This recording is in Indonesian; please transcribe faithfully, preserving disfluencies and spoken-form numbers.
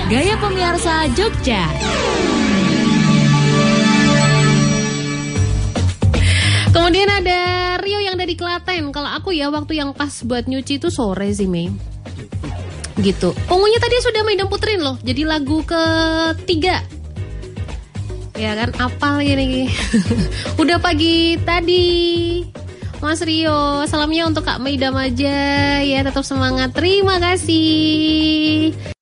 Gaya Pemirsa Jogja. Kemudian ada Rio yang dari Klaten. Kalau aku ya waktu yang pas buat nyuci itu sore sih, Mei. Gitu. Ungunya tadi sudah Maidam puterin loh. Jadi lagu ketiga. Ya kan, apal gini. Udah pagi tadi. Mas Rio, salamnya untuk Kak Maidam aja ya, tetap semangat. Terima kasih.